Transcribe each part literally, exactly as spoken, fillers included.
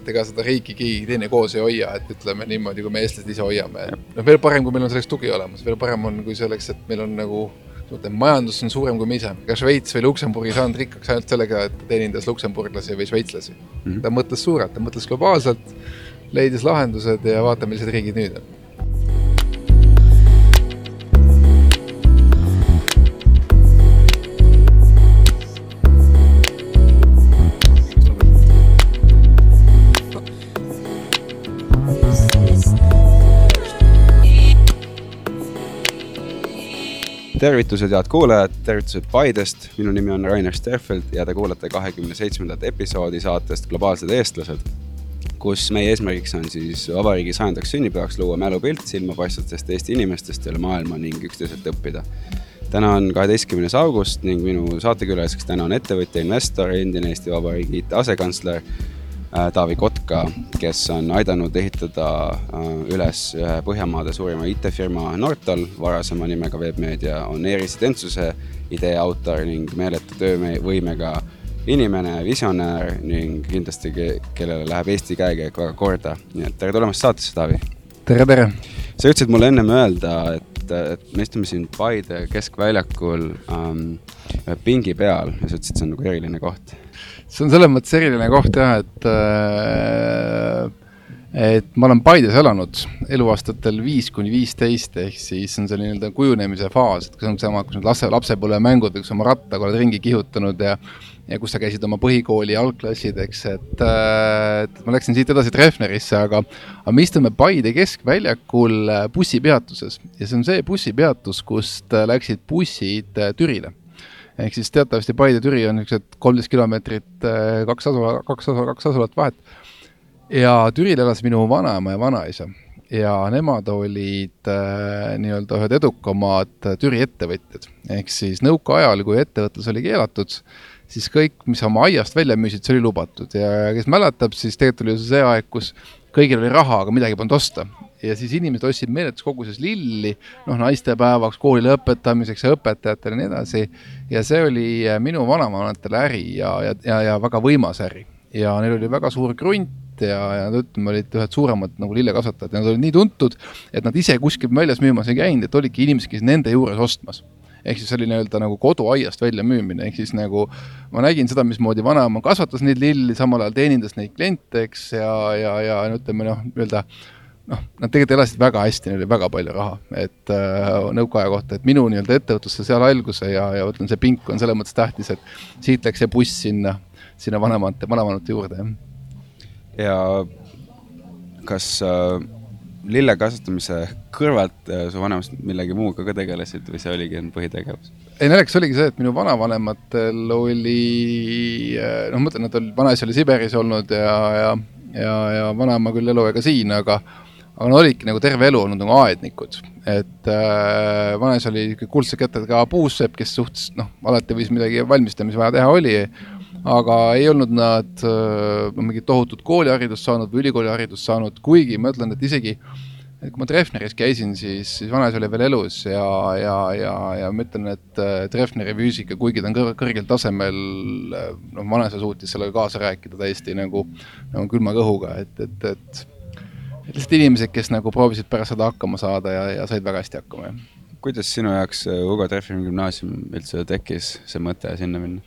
et ega seda riiki keegi teine koos ei hoia, et ütleme niimoodi, kui me eestlased ise hoiame. No, veel parem, kui meil on selleks tugi olemas. Veel parem on, kui selleks, et meil on nagu majandus on suurem kui me ise. Ka Šveits või Luksemburgi saanud rikkaks ainult sellega, et teenindas luksemburglasi või šveitslasi. Mm-hmm. Ta mõtles suurelt, ta mõtles globaalselt, leidis lahendused ja vaatame, millised riigid nüüd on. Tervitused head kuulajad, tervitused Paidest. Minu nimi on Rainer Sterfeld ja te kuulate kahekümne seitsmendat episoodi saatest Globaalsed eestlased, kus meie eesmärgiks on siis vabariigi sajandaks sünnipäevaks luua mälupilt silmapaistvatest Eesti inimestest üle maailma ning üksteiselt õppida. Täna on kaheteistkümnes august ning minu saatekülaliseks täna on ettevõtja, investor, endine Eesti Vabariigi I T asekantsler Taavi Kotka, kes on aidanud ehitada üles ühe Põhjamaade suurima I T-firma Nortal, varasema nimega Webmedia, on e-residentsuse idee autor ning meeletu töövõimega inimene, visionäär ning kindlasti, kellele läheb Eesti käekäik väga korda. Nii et tere tulemast saatesse, Taavi. Tere, tere. Sa ütlesid mulle ennem öelda, et, et me istume siin Paide keskväljakul ähm, pingi peal ja sa ütlesid, et see on nagu eriline koht. See on selles mõttes eriline koht jah, et, et ma olen Paides elanud eluaastatel viis kuni viisteist, ehk siis on selline kujunemise faas, et kus on sama, kus lapse, lapsepõlve mängud, kus oma rattaga oled ringi kihutanud ja, ja kus sa käisid oma põhikooli algklassideks, et, et ma läksin siit edasi Treffnerisse, aga, aga me istume Paide keskväljakul bussipeatuses ja see on see bussipeatus, kust läksid bussid Türile. Ehk siis teatavasti Paide Türi on kolmteist kilomeetrit kaks, asula, kaks, asula, kaks asulat vahet. Ja Türil elas minu vanaema ja vanaisa. Ja nemad olid äh, nii-öelda ühed edukamad Türi ettevõtjad. Ehk siis nõuka ajal, kui ettevõtlus oli keelatud, siis kõik, mis oma aiast välja müüsid, see oli lubatud. Ja kes mäletab, siis tegelikult oli see aeg, kus kõigil oli raha, aga midagi polnud osta. Ja siis inimesed ostsid meeletus koguses lilli, noh, naistepäevaks, koolile õpetamiseks ja õpetajatele ja nii edasi. Ja see oli minu vanavanatele äri ja, ja, ja, ja väga võimas äri. Ja neil oli väga suur grunt ja, ja nad ütleme, olid ühed suuremad nagu lillekasvatajad. Ja nad olid nii tuntud, et nad ise kuskil väljas müümas ei käinud, et olidki inimesed, kes nende juures ostmas. Ehk siis oli nii-öelda nagu koduaiast välja müümine. Ehk siis nagu ma nägin seda, mismoodi vanaema kasvatas neid lilli, samal ajal teenindas neid klienteks ja, ja, ja ütleme, noh, nii-öelda noh, nad tegelikult elasid väga hästi, neil oli väga palju raha, et äh, nõukaaja kohta, et minu nii-öelda ettevõtlusse seal alguse ja, ja ütlen, see pink on selle mõttes tähtis, et siit läks see buss sinna, sinna vanemate, vanemanute juurde. Ja kas äh, lille kasvatamise kõrvalt äh, su vanemast millegi muuga ka tegelesid või see oligi põhitegevus? Ei, näleks oligi see, et minu vanavanematel oli, äh, noh, mõtlen, et vanaisa oli Siberis olnud ja, ja, ja, ja vanaema küll elu ega siin, aga aga nad olidki nagu terve elu olnud nagu aednikud, et äh, vanes oli kuldse kätedega puussepp, kes suhtes, noh, alati võis midagi valmistada, mis vaja teha oli, aga ei olnud nad äh, mingi tohutut kooliharidust saanud või ülikooliharidust saanud, kuigi ma ütlen, et isegi, et kui ma Treffneris käisin, siis, siis vanes oli veel elus ja, ja, ja, ja ma ütlen, et äh, Treffneri füüsika, kuigi ta on kõr kõrgel tasemel, äh, noh, vanes suutis sellega kaasa rääkida täiesti nagu, nagu külma kõhuga, et, et, et lihtsalt inimesed, kes nagu proovisid pärast seda hakkama saada ja, ja said väga hästi hakkama. Ja. Kuidas sinu jaoks Hugo Treffneri gümnaasium üldse tekkis see mõte sinna minna?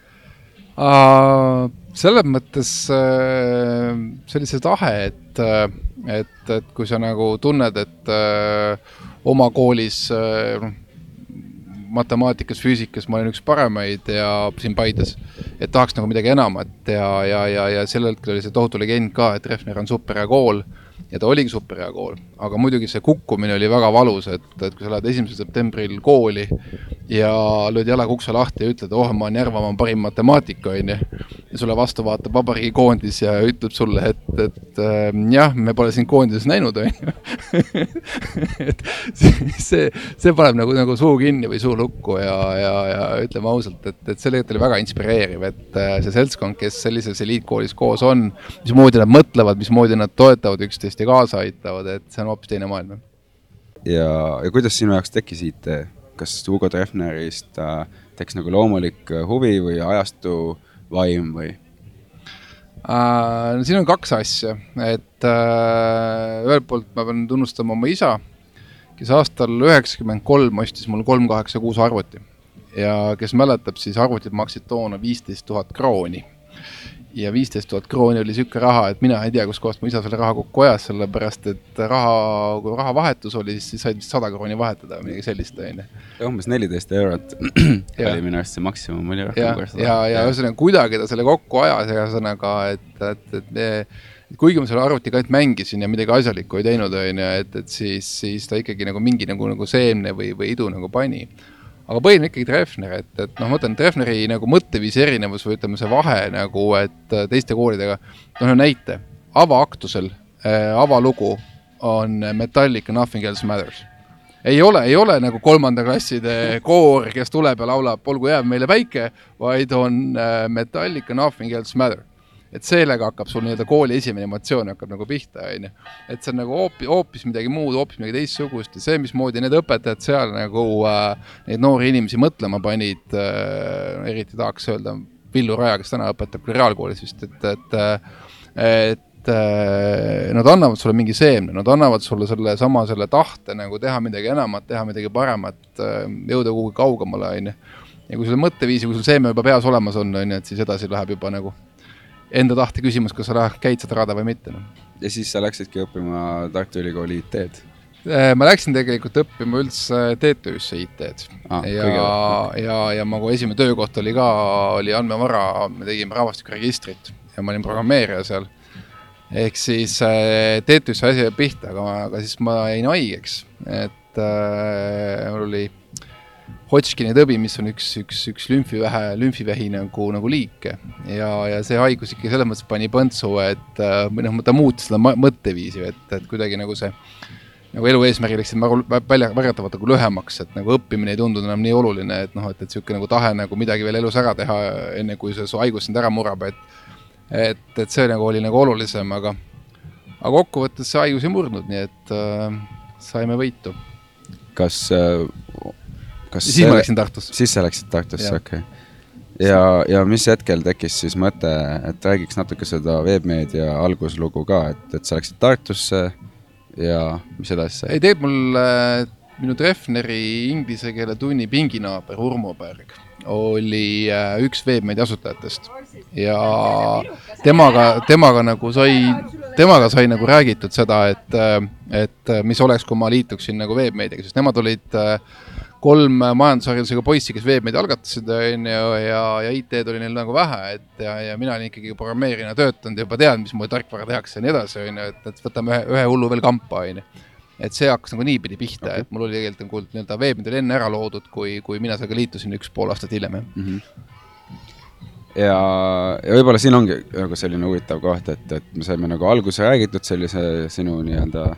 Uh, selles mõttes uh, see oli see tahe, et, et, et kui sa nagu tunned, et uh, oma koolis uh, matemaatikas, füüsikas ma olin üks paremaid ja siin Paides, et tahaks nagu midagi enamat ja, ja, ja, ja sellelt oli see tohutu legend ka, et Treffner on super hea kool ja ta oligi super hea kool, aga muidugi see kukkumine oli väga valus, et, et kui sa lähed esimesel septembril kooli ja lööd jalaga ukse lahti ja ütled, oh, ma on Järvamaa parim matemaatika, on ju, ja sulle vastu vaatab vabariigi koondis ja ütleb sulle, et, et äh, jah, me pole siin koondises näinud, on ju. et see, see paneb nagu, nagu suu kinni või suu lukku ja, ja, ja ütleme ausalt, et, et selle oli väga inspireeriv, et äh, see seltskond, kes sellises eliitkoolis koos on, mismoodi nad mõtlevad, mismoodi nad toetavad üksteist ja kaasa aitavad, et see on hoopis teine maailm. Ja, ja kuidas sinu jaoks tekkis I T? Kas Hugo Treffnerist äh, tekkis nagu loomulik huvi või ajastu vaim või? Uh, siin on kaks asja, et uh, ühelt poolt ma pean tunnustama oma isa, kes aastal üheksakümmend kolm ostis mul kolm kaheksa kuus arvuti ja kes mäletab, siis arvutid maksid toona viisteist tuhat krooni ja viisteist tuhat krooni oli siuke raha, et mina ei tea, kus kohast mu isa selle raha kokku ajas, sellepärast et raha, kui raha vahetus oli, siis said vist sada krooni vahetada või midagi sellist. Ja umbes neliteist eurot oli minu arust see maksimum, oli rohkem ja, korda. ja, ja ühesõnaga kuidagi ta selle kokku ajas, ühesõnaga, et, et, et, et, et kuigi ma selle arvutiga ainult mängisin ja midagi asjalikku ei teinud, et, et siis, siis ta ikkagi nagu mingi nagu, nagu seemne või, või idu nagu pani. Aga põhiline ikkagi Treffner, et, et noh, ma mõtlen Treffneri nagu mõtteviisi erinevus või ütleme see vahe nagu, et teiste koolidega, noh näite, avaaktusel äh, avalugu on Metallica Nothing Else Matters. Ei ole, ei ole nagu kolmanda klasside koor, kes tuleb ja laulab Olgu jääb meile päike, vaid on äh, Metallica Nothing Else Matters. Et sellega hakkab sul nii-öelda kooli esimene emotsioon hakkab nagu pihta, on. Et see on nagu hoopis, hoopis midagi muud, hoopis midagi teistsugust ja see, mismoodi need õpetajad seal nagu äh, neid noori inimesi mõtlema panid, äh, eriti tahaks öelda Villu Raja, kes täna õpetab küll reaalkoolis vist, et, et, et äh, nad annavad sulle mingi seemne, nad annavad sulle selle sama selle tahte nagu teha midagi enamat, teha midagi paremat, äh, jõuda kuhugi kaugemale, on. Ja kui sul mõtteviisi, kui sul seeme juba peas olemas on, on, et siis edasi läheb juba nagu enda tahte küsimus, kas sa käid seda rada või mitte. No. Ja siis sa läksidki õppima Tartu Ülikooli I T-d? Ma läksin tegelikult õppima üldse T T Üsse I T-d. Ah, ja, ja, ja ma kui esimene töökoht oli ka, oli andmevara, me tegime rahvastikuregistrit ja ma olin programmeerija seal. Ehk siis T T Üsse asi pihta, aga, aga siis ma jäin haigeks, et äh, mul oli Hodgkini tõbi, mis on üks, üks, üks lümfivähe, lümfivähi nagu, nagu liik ja, ja see haigus ikka selles mõttes pani põntsu, et noh, ta muutis seda mõtteviisi, et, et kuidagi nagu see nagu elu eesmärgi läksid väljatavalt nagu lühemaks, et nagu õppimine ei tundunud enam nii oluline, et noh, et, et siuke nagu tahe nagu midagi veel elus ära teha, enne kui see su haigus sind ära murab, et, et, et see nagu oli nagu olulisem, aga, aga kokkuvõttes see haigus ei murdnud, nii et äh, saime võitu. Kas äh... Kas siis selle... ma läksin Tartusse. Siis sa läksid Tartusse, okei. Okay. Ja, ja mis hetkel tekkis siis mõte, et räägiks natuke seda veebmeedia alguslugu ka, et, et sa läksid Tartusse ja mis edasi sai? Ei teeb mul äh, minu Treffneri inglise keele tunni pinginaaber Urmo Berg oli äh, üks veebmeedia asutajatest ja temaga, temaga nagu sai, temaga sai nagu räägitud seda, et, et mis oleks, kui ma liituksin nagu veebmeediaga, sest nemad olid äh, kolm majandusharidusega poissi, kes veebmeedia algatasid ja, ja, ja I T-d oli neil nagu vähe, et ja, ja mina olin ikkagi programmeerina töötanud ja juba tean, mis muu tarkvara tehakse ja nii edasi, et, et võtame ühe, ühe hullu veel kampa, et see hakkas nagu niipidi pihta, okay. Et mul oli tegelikult nii-öelda veebmeedia enne ära loodud, kui, kui mina sellega liitusin üks pool aastat hiljem. Mm -hmm. ja, ja võib-olla siin ongi nagu selline huvitav koht, et, et me saime nagu alguse räägitud sellise sinu nii-öelda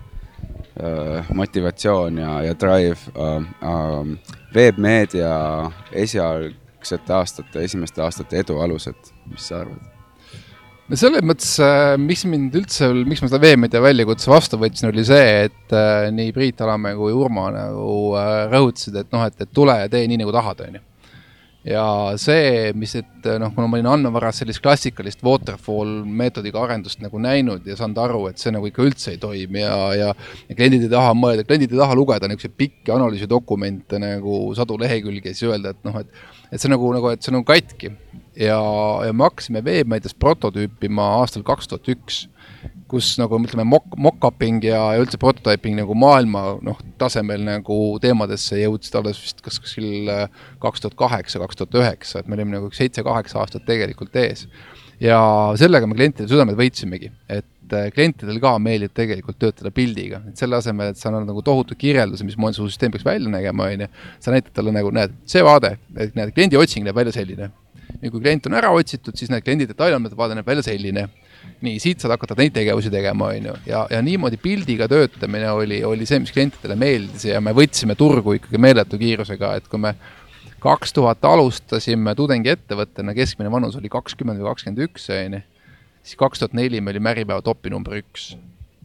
motivatsioon ja, ja drive uh, uh, veebmeedia esialgsete aastate, esimeste aastate edu alused, mis sa arvad? No selles mõttes, miks mind üldse, miks ma seda veebmeedia väljakutse vastu võtsin, oli see, et uh, nii Priit Alamäe kui Urma nagu uh, rõhutasid, et noh, et, et tule ja tee nii nagu tahad, on ju. Ja see, mis, et noh, kuna ma olin andmevaras sellist klassikalist waterfall meetodiga arendust nagu näinud ja saanud aru, et see nagu ikka üldse ei toimi ja, ja, ja kliendid ei taha mõelda, kliendid ei taha lugeda niisuguse pikki analüüsidokumente nagu sadu lehekülge ja siis öelda, et noh, et, et see nagu, nagu, et see on nagu katki. Ja, ja me hakkasime veebmeedias prototüüpima aastal kaks tuhat üks, kus nagu ütleme mock-uping ja, ja üldse prototyping nagu maailma noh, tasemel nagu teemadesse jõudsid alles vist kas kuskil kaks tuhat kaheksa kaks tuhat üheksa, et me olime nagu seitse kaheksa aastat tegelikult ees. Ja sellega me klientide südamed võitsimegi, et klientidel ka meeldib tegelikult töötada pildiga, et selle asemel, et sa annad nagu tohutu kirjelduse, mis moodi su süsteem peaks välja nägema, sa näitad talle nagu, näed, see vaade, et näed, kliendi otsing näeb välja selline. Ja kui klient on ära otsitud, siis need kliendid detailid vaade näeb välja selline. Nii, siit saad hakata neid tegevusi tegema, on ju. Ja, ja niimoodi pildiga töötamine oli, oli see, mis klientidele meeldis ja me võtsime turgu ikkagi meeletu kiirusega, et kui me kaks tuhat alustasime tudengi ettevõttena, keskmine vanus oli kakskümmend või kakskümmend üks, siis kaks tuhat neli me oli Märipäeva topi number üks.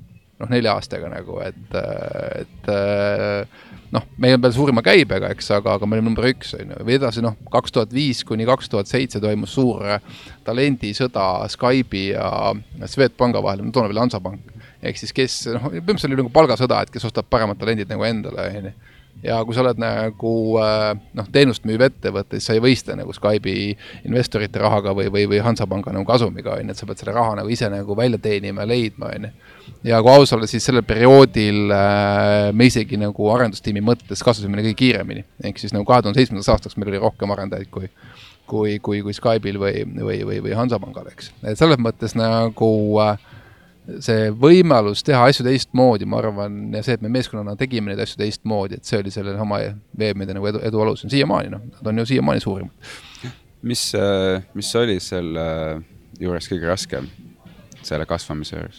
noh, nelja aastaga nagu, et, et noh, meil on veel suurima käibega, eks, aga, aga meil on number üks, või edasi, noh, kaks tuhat viis kuni kaks tuhat seitse toimus suur talendisõda Skype'i ja Swedbanka vahel, no toona veel Hansapank, ehk siis kes, noh, põhimõtteliselt oli nagu palgasõda, et kes ostab paremad talendid nagu endale, ja kui sa oled nagu noh, teenust müüv ettevõte, siis sa ei võista nagu Skype'i investorite rahaga või, või, või Hansapanga nagu kasumiga, et sa pead selle raha nagu ise nagu välja teenima ja leidma. Ja kui aus olla, siis sellel perioodil me isegi nagu arendustiimi mõttes kasvasime kõige kiiremini. Ehk siis nagu kahe tuhande seitsmendaks aastaks meil oli rohkem arendajaid kui, kui, kui, kui Skype'il või, või, või, või Hansapangal, eks. Et selles mõttes nagu see võimalus teha asju teistmoodi, ma arvan, ja see, et me meeskonnana tegime neid asju teistmoodi, et see oli selle oma veebmeedia nagu edu, edu alus. Siiamaani, noh, nad on ju siiamaani suurimad. Mis, mis oli selle juures kõige raskem, selle kasvamise juures?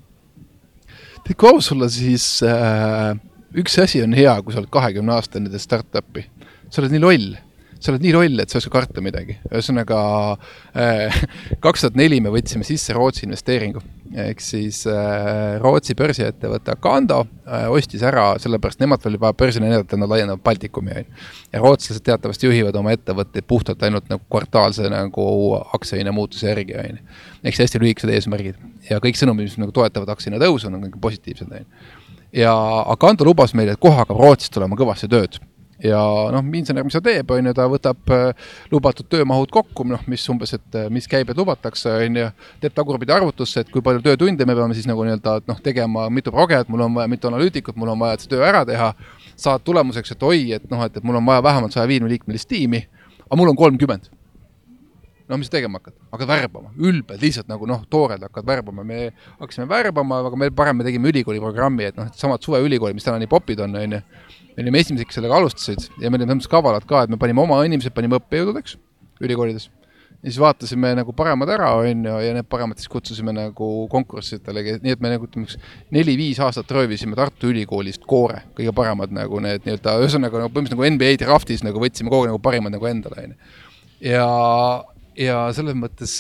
Kui aus olla, siis äh, üks asi on hea, kui sa oled kahekümne aastane nende start-upi. Sa oled nii loll. Sa oled nii loll, et sa ei oska karta midagi. Ühesõnaga, äh, kaks tuhat neli me võtsime sisse Rootsi investeeringu. Ehk siis äh, Rootsi börsiettevõtte Acando äh, ostis ära, sellepärast nemad oli vaja börsina näidata, et nad laiendavad Baltikumi. Ja rootslased teatavasti juhivad oma ettevõtteid puhtalt ainult nagu kvartaalse nagu aktsiahinna muutuse järgi. Ehk siis hästi lühikesed eesmärgid. Ja kõik sõnumid, mis nagu toetavad aktsiahinna tõusu, on kõik positiivsed. Ja Acando lubas meile, et kohe hakkab Rootsist tulema kõvasti tööd. Ja noh, insener, mis ta teeb, on ju, ta võtab lubatud töömahud kokku, noh, mis umbes, et mis käibed lubatakse, on ju, teeb tagurpidi arvutusse, et kui palju töötunde me peame siis nagu nii-öelda noh, tegema mitu progejat, mul on vaja mitu analüütikut, mul on vaja see töö ära teha, saad tulemuseks, et oi, et noh, et, et mul on vaja vähemalt saja viiekümne liikmelist tiimi, aga mul on kolmkümmend. No mis tegema hakkad? Hakkad värbama, ülbed, lihtsalt nagu noh, toored hakkad värbama. Me hakkasime värbama, aga me parem me tegime ülikooli programmi, et noh, samad suve ülikooli, mis täna nii popid on, on ju. Me olime esimeseks sellega alustasid ja me olime kavalad ka, et me panime oma inimesed, panime õppejõududeks ülikoolides. Ja siis vaatasime nagu paremad ära, on ju, ja need paremad siis kutsusime nagu konkursitele, nii et me nagu neli-viis aastat röövisime Tartu ülikoolist koore, kõige paremad nagu need nii-öelda, ühesõnaga nagu põhimõtteliselt nagu N B A draftis nagu võtsime kogu nagu parimad nagu endale. Ja ja selles mõttes,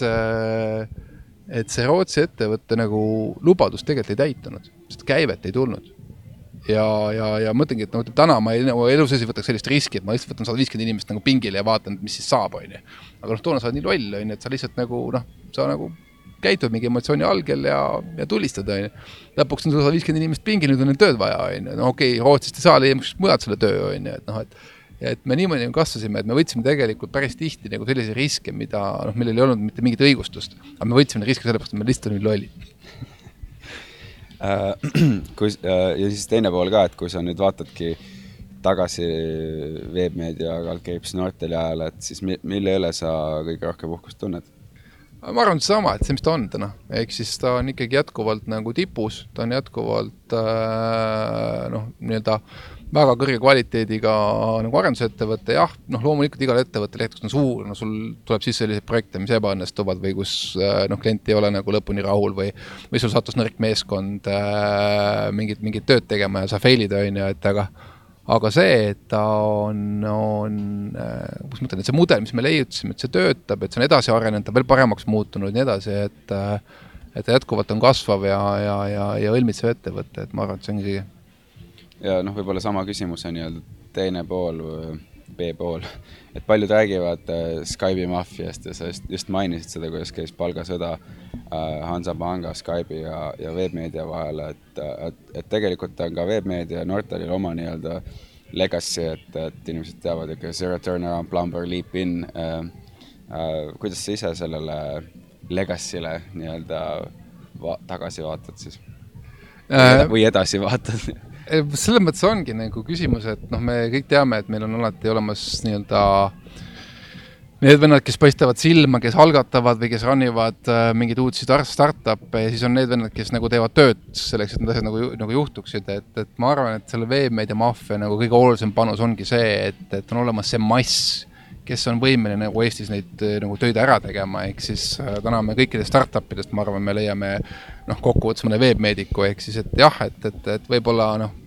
et see Rootsi ettevõtte nagu lubadus tegelikult ei täitunud, sest käivet ei tulnud. Ja, ja, ja mõtlengi, et no, täna ma ei, nagu elus ei võtaks sellist riski, et ma lihtsalt võtan sada viiskümmend inimest nagu pingile ja vaatan, mis siis saab. On. Aga noh, toona sa oled nii loll, on, et sa lihtsalt nagu, noh, sa nagu käitud mingi emotsiooni algel ja, ja tulistad. On. Lõpuks on sada viiskümmend inimest pingil, nüüd on neil tööd vaja. On. No okei, okay, Rootsist ei saa leiamaks mujad selle töö. On. Et noh, et ja et me niimoodi kasvasime, et me võtsime tegelikult päris tihti nagu sellise riske, mida, noh, meil ei olnud mitte mingit õigustust, aga me võtsime riske sellepärast, et me lihtsalt olime lollid. Kui, ja siis teine pool ka, et kui sa nüüd vaatadki tagasi veebmeedia Kalkriips Nortali ajal, et siis mille üle sa kõige rohkem uhkust tunned? Ma arvan, see sama, et see, mis ta on täna. Ehk siis ta on ikkagi jätkuvalt nagu tipus, ta on jätkuvalt äh, noh, nii-öelda väga kõrge kvaliteediga nagu arendusettevõte, jah, noh, loomulikult igal ettevõttel ehk on suur, no sul tuleb siis sellised projekte, mis ebaõnnestuvad või kus noh, klient ei ole nagu lõpuni rahul või, või sul sattus nõrk meeskond äh, mingit, mingit tööd tegema ja sa failid, on ju, et aga aga see, et ta on, on äh, kus mõtlen, et see mudel, mis me leiutasime, et see töötab, et see on edasi arenenud, ta veel paremaks muutunud ja nii edasi, et, et ta jätkuvalt on kasvav ja, ja, ja, ja õlmitsev ettevõte, et ma arvan, et see on kõige. Ja noh, võib-olla sama küsimus on nii-öelda teine pool, B-pool, et paljud räägivad Skype'i maffiast ja sa just, just mainisid seda, kuidas käis palgasõda Hansapanga, Skype'i ja, ja veebmeedia vahel, et, et, et tegelikult on ka veebmeedia Nortalil oma nii-öelda legacy, et, et inimesed teavad, et zero turnaround, plumber, leap in. Äh, äh, kuidas sa ise sellele legacy'le nii-öelda va- tagasi vaatad siis? Äh, või edasi vaatad? Selles mõttes ongi nagu küsimus, et noh, me kõik teame, et meil on alati olemas nii-öelda need vennad, kes paistavad silma, kes algatavad või kes rannivad äh, mingid uudsi start-up'e ja siis on need vennad, kes nagu teevad tööd selleks, et need asjad nagu, nagu juhtuksid, et, et ma arvan, et selle veebmeedia maffia nagu kõige olulisem panus ongi see, et, et on olemas see mass, kes on võimeline nagu Eestis neid nagu töid ära tegema, ehk siis äh, täna me kõikidest start-upidest, ma arvan, me leiame noh, kokkuvõttes mõne veebmeediku, ehk siis, et jah, et, et, et võib-olla noh,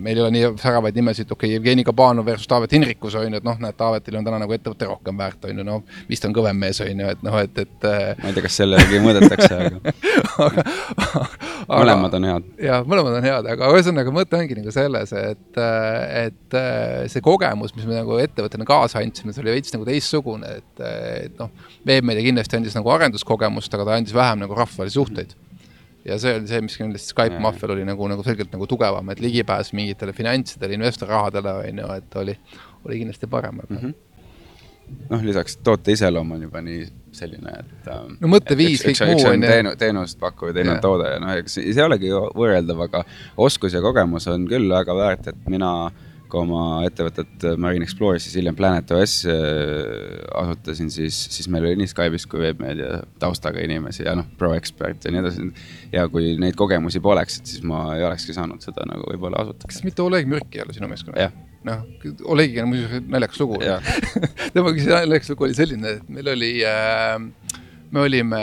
meil ei ole nii säravaid nimesid, okei, okay, Jevgeni Kabanov versus Taavet Hinrikus, on ju, et noh, näed, Taavetil on täna nagu ettevõtte rohkem väärt, on ju, no, vist on kõvem mees, on ju, et noh, et, et ma ei tea, kas sellegi mõõdetakse, aga, aga, aga mõlemad on head. Jah, mõlemad on head, aga ühesõnaga mõte ongi nagu selles, et, et see kogemus, mis me nagu ettevõttena kaasa andsime, see oli veits nagu teissugune, et, et noh, Veebmeedia kindlasti andis nagu arenduskogemust, aga ta andis vähem nagu rahvusvahelisi suhteid. Ja see oli see, mis kindlasti Skype Maffial oli nagu, nagu selgelt nagu tugevam, et ligipääs mingitele finantsidele, investorrahadele, et oli, oli kindlasti parem. Mm -hmm. Noh, lisaks toote iseloom on juba nii selline, et no mõtteviis, kõik muu on teenu, teenust pakkuv ja teine on toode ja noh, see ei olegi võrreldav, aga oskus ja kogemus on küll väga väärt, et mina kui oma ettevõtet Marine Explorer, siis hiljem Planet O S asutasin, siis, siis meil oli nii Skype'is kui Veebmeedia taustaga inimesi ja noh, ProExpert ja nii edasi. Ja kui neid kogemusi poleks, siis ma ei olekski saanud seda nagu võib-olla asutada. Kas mitte Oleg Mürki ei ole sinu meeskonna? Jah. Noh, Olegiga on muidugi naljakas lugu. Tema naljakas lugu oli selline, et meil oli, me olime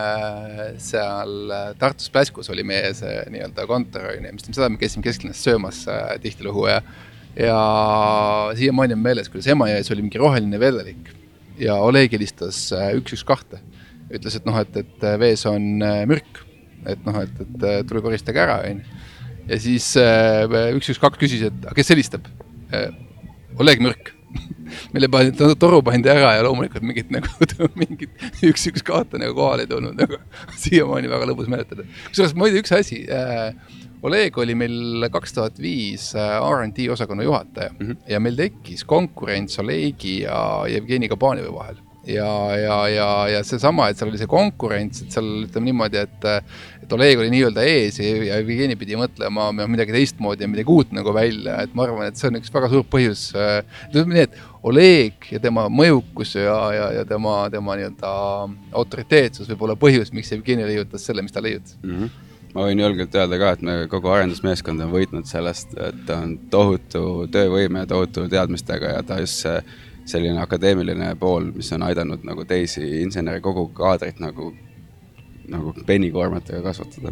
seal Tartus Pläskus oli meie see nii-öelda kontor, mis seda me käisime kesklinnas söömas tihtilugu ja ja siiamaani on meeles, kuidas Emajões oli mingi roheline vedelik ja Oleg helistas üks üks kaks. Ütles, et noh, et, et vees on mürk, et noh, et, et tuli koristage ära. Ja siis üks üks kaks küsis, et kes helistab? Oleg Mürk. Meile toru pandi ära ja loomulikult mingit, nagu, mingit üks üks kahte nagu kohal ei tulnud. Nagu, siiamaani väga lõbus mäletada. Kusjuures muide üks asi, Oleg oli meil kaks tuhat viis R and D osakonna juhataja mm -hmm. ja meil tekkis konkurents Olegi ja Jevgeni Kabanovi vahel. Ja, ja, ja, ja see sama, et seal oli see konkurents, et seal ütleme niimoodi, et, et Oleg oli nii-öelda ees ja Jevgeni pidi mõtlema midagi teistmoodi ja midagi uut nagu välja. Et ma arvan, et see on üks väga suur põhjus. Nii, et Oleg ja tema mõjukus ja, ja, ja tema, tema nii-öelda autoriteetsus võib olla põhjus, miks Jevgeni leiutas selle, mis ta leiutas. Mm -hmm. Ma võin julgelt öelda ka, et me kogu arendusmeeskond on võitnud sellest, et ta on tohutu töövõime ja tohutu teadmistega ja ta just see selline akadeemiline pool, mis on aidanud nagu teisi inseneri kogu kaadrit nagu, nagu penikoormatega kasvatada.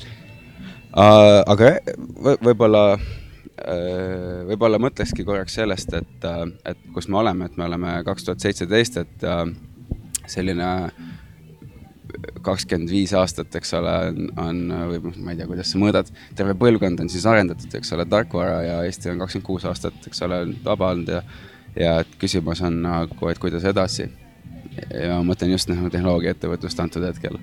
Uh, aga võib-olla uh, võib-olla mõtlekski korraks sellest, et, uh, et kus me oleme, et me oleme kaks tuhat seitseteist, et uh, selline kakskümmend viis aastat, eks ole, on, on, või ma ei tea, kuidas sa mõõdad, terve põlvkond on siis arendatud, eks ole, tarkvara ja Eesti on kakskümmend kuus aastat, eks ole, vaba olnud ja ja et küsimus on nagu, et kuidas edasi. Ja ma mõtlen just nagu tehnoloogia ettevõtlust antud hetkel.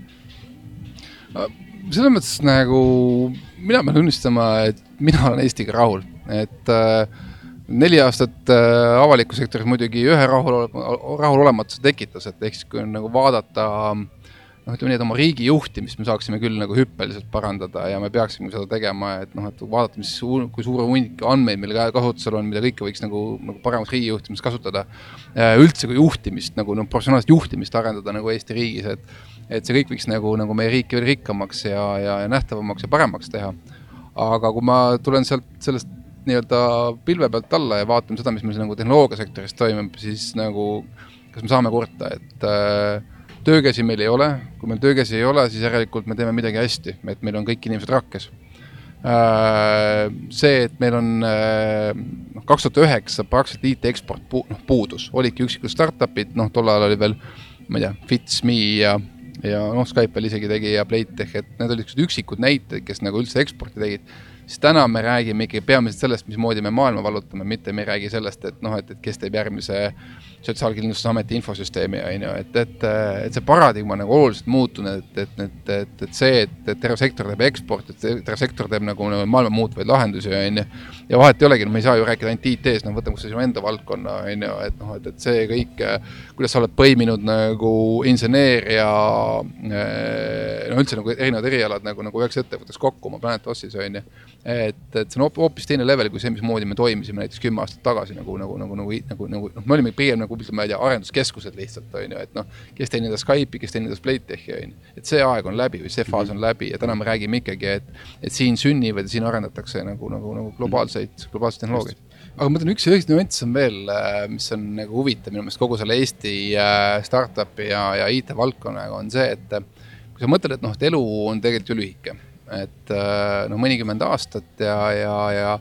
Selles mõttes nagu, mina pean tunnistama, et mina olen Eestiga rahul. Et äh, neli aastat äh, avaliku sektoris muidugi ühe rahul, rahulolematuse tekitas, et ehk siis kui on nagu vaadata noh, ütleme nii, et oma riigi juhtimist me saaksime küll nagu hüppeliselt parandada ja me peaksime seda tegema, et noh, et vaadata, mis, kui suure hunnik andmeid meil kasutusel on, mida kõike võiks nagu, nagu paremas riigi juhtimist kasutada. Üldse kui juhtimist, nagu no, professionaalset juhtimist arendada nagu Eesti riigis, et, et see kõik võiks nagu, nagu meie riiki veel rikkamaks ja, ja, ja nähtavamaks ja paremaks teha. Aga kui ma tulen sealt sellest nii-öelda pilve pealt alla ja vaatame seda, mis meil nagu tehnoloogiasektoris toimub, siis nagu, kas me saame korta, et äh, töökäsi meil ei ole, kui meil töökäsi ei ole, siis järelikult me teeme midagi hästi, et meil on kõik inimesed rakkes. See, et meil on kaks tuhat üheksa praktiliselt I T-eksport puudus, olidki üksikud startupid, noh tollal oli veel, ma ei tea, Fitsme ja, ja noh, Skype veel isegi tegi ja Playtech, et need olid üksikud näited, kes nagu üldse eksporti tegid. Siis täna me räägime ikka peamiselt sellest, mismoodi me maailma vallutame, mitte me ei räägi sellest, et, noh, et, et kes teeb järgmise Sotsiaalkindlustusameti infosüsteemi, et, et, et see paradigma on nagu oluliselt muutunud, et, et, et, et, et see, et, et terve sektor teeb eksport, et terve sektor teeb nagu, nagu maailma muutvaid lahendusi ja, ja vahet ei olegi, no me ei saa ju rääkida ainult I T-s, no võtame kus sinu enda valdkonna, et, no, et, et see kõik, kuidas sa oled põiminud nagu inseneer ja no üldse nagu erinevad erialad nagu, nagu üheks ettevõttes kokku oma Planet Ossis, on ju. Et, et see on hoopis teine level kui see, mismoodi me toimisime näiteks kümme aastat tagasi nagu, nagu, nagu, nagu, nagu, nagu no, me olime pigem nagu, ma ei tea, arenduskeskused lihtsalt, on ju, et noh, kes teenindas Skype'i, kes teenindas Playtechi, on ju. Et see aeg on läbi või see faas on läbi ja täna me räägime ikkagi, et, et siin sünnivad ja siin arendatakse nagu, nagu, nagu globaalseid, globaalseid tehnoloogiaid. Aga ma mõtlen, üks üheks nüanss on veel, mis on nagu huvitav minu meelest kogu selle Eesti startupi ja, ja I T-valdkonnaga on see, et kui sa mõtled, et noh, et elu on tegelikult ju lühike. Et no mõnikümmend aastat ja, ja, ja,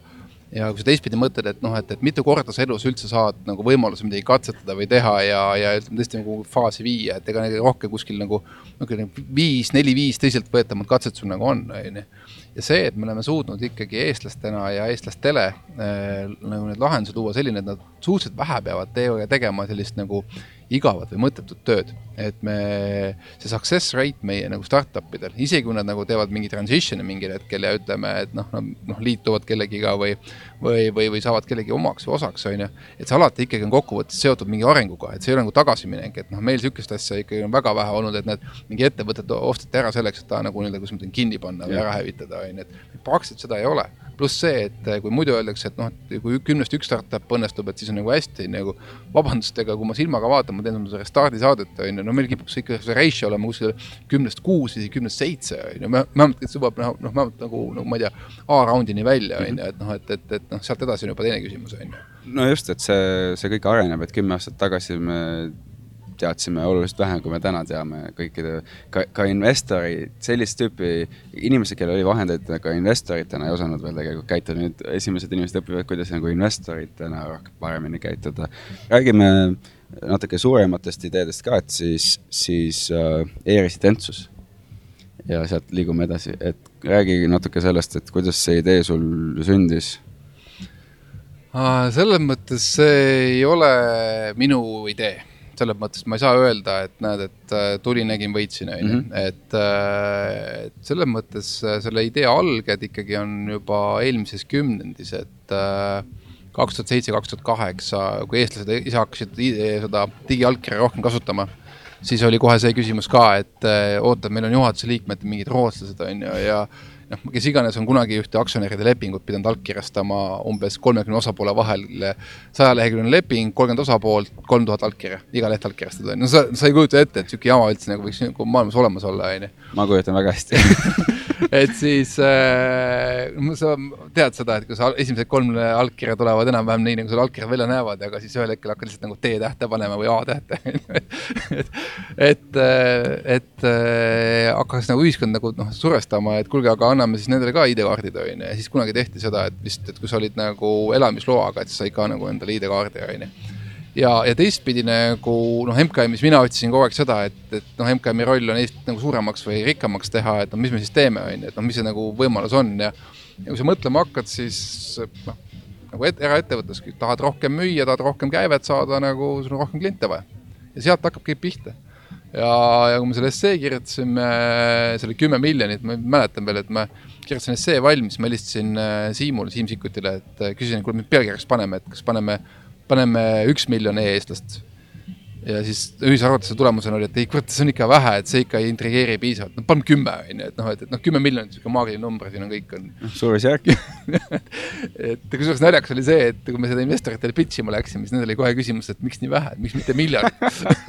ja kui sa teistpidi mõtled, et noh, et, et mitu korda sa elus üldse saad nagu võimaluse midagi katsetada või teha ja, ja ütleme tõesti nagu faasi viia, et ega rohkem kuskil nagu, nagu viis, neli, viis tõsiselt võetamad katset sul nagu on. Ja see, et me oleme suutnud ikkagi eestlastena ja eestlastele äh, nagu need lahendused luua selline, et nad suhteliselt vähe peavad teevad tegema sellist nagu igavat või mõttetut tööd, et me, see success rate meie nagu startupidel, isegi kui nad nagu teevad mingi transition'i mingil hetkel ja ütleme, et noh, noh liituvad kellegiga või, või, või, või saavad kellegi omaks või osaks, on ju, et see alati ikkagi on kokkuvõttes seotud mingi arenguga, et see ei ole nagu tagasiminek, et noh, meil sükest asja ikkagi on väga vähe olnud, et need mingi ettevõtted ostati ära selleks, et ta nagu nii-öelda, kus mõtlen kinni panna või ära hävitada, on ju, et praktiliselt seda ei ole. Pluss see, et kui muidu öeldakse, et noh, kui kümnest üks startup õnnestub, et siis on nagu hästi nagu vabandustega, kui ma silmaga vaatan, ma teen seda restardi saadet, on ju, no meil kipub see ikka see ratio olema kuskil kümnest kuus või kümnest seitse, on ju, vähemalt, et see juba noh, vähemalt nagu, nagu, ma ei tea, A-roundini välja, on ju, et noh, et, et, et noh, sealt edasi on juba teine küsimus, on ju. No just, et see, see kõik areneb, et kümme aastat tagasi me teadsime oluliselt vähem, kui me täna teame kõikide, ka, ka investori, sellist tüüpi inimesed, kellel oli vahendeid ka investoritena ei osanud veel tegelikult käituda. Nüüd esimesed inimesed õpivad, kuidas nagu investoritena rohkem paremini käituda. Räägime natuke suurematest ideedest ka, et siis, siis äh, e-residentsus ja sealt liigume edasi. Et räägi natuke sellest, et kuidas see idee sul sündis. Selles mõttes see ei ole minu idee. Selles mõttes ma ei saa öelda, et näed, et tuli nägin võitsin, mm-hmm. et, et selles mõttes selle idee alged ikkagi on juba eelmises kümnendis, et kaks tuhat seitse kaks tuhat kaheksa, kui eestlased ise hakkasid seda digialkirja rohkem kasutama, siis oli kohe see küsimus ka, et oota, meil on juhatuse liikmed mingid rootslased on ju, ja noh, kes iganes on kunagi ühte aktsionäride lepingut pidanud allkirjastama umbes kolmekümne osapoole vahel saja leheküljeline leping, kolmkümmend osapoolt, kolm tuhat allkirja, iga leht allkirjastada. No sa, sa ei kujuta ette, et siuke jama üldse nagu võiks nagu maailmas olemas olla. Aine. Ma kujutan väga hästi. et siis äh, sa tead seda, et kui sa esimesed kolm allkirja tulevad enam-vähem nii, nagu sul allkirjad välja näevad, aga siis ühel hetkel hakkad lihtsalt nagu T-tähte panema või A-tähte. et, et, et äh, hakkas nagu ühiskond nagu noh, surestama, et kulge, aga anname siis nendele ka I D-kaardid, ja siis kunagi tehti seda, et vist, et kui sa olid nagu elamisloaga, et sa sai ka nagu endale I D-kaardi, ja, ja, ja teistpidi nagu, noh, M K M-is mina otsisin kogu aeg seda, et, et noh, M K M-i roll on Eestit nagu suuremaks või rikkamaks teha, et no, mis me siis teeme, et noh, mis see nagu võimalus on, ja, ja kui sa mõtlema hakkad, siis noh, nagu et, eraettevõttes tahad rohkem müüa, tahad rohkem käivet saada, nagu sul on rohkem kliente vaja. Ja sealt hakkab kõik pihta. Ja, ja kui me selle essee kirjutasime, selle kümme miljonit, ma mäletan veel, et ma kirjutasin essee valmis, ma helistasin Siimule, Siim Sikkutile, et küsisin, kui me pealkirjaks paneme, et kas paneme, paneme üks miljon e-eestlast. Ja siis ühisarvatuse tulemusena oli, et ei, kurat, see on ikka vähe, et see ikka ei intrigeeri piisavalt. No paneme kümme, et noh, et noh, kümme miljonit, see maagiline number, siin on kõik on. Suures järk. et kui suures naljakas oli see, et kui me seda investoritele pitchima läksime, siis nendel oli kohe küsimus, et miks nii vähe, miks mitte miljard.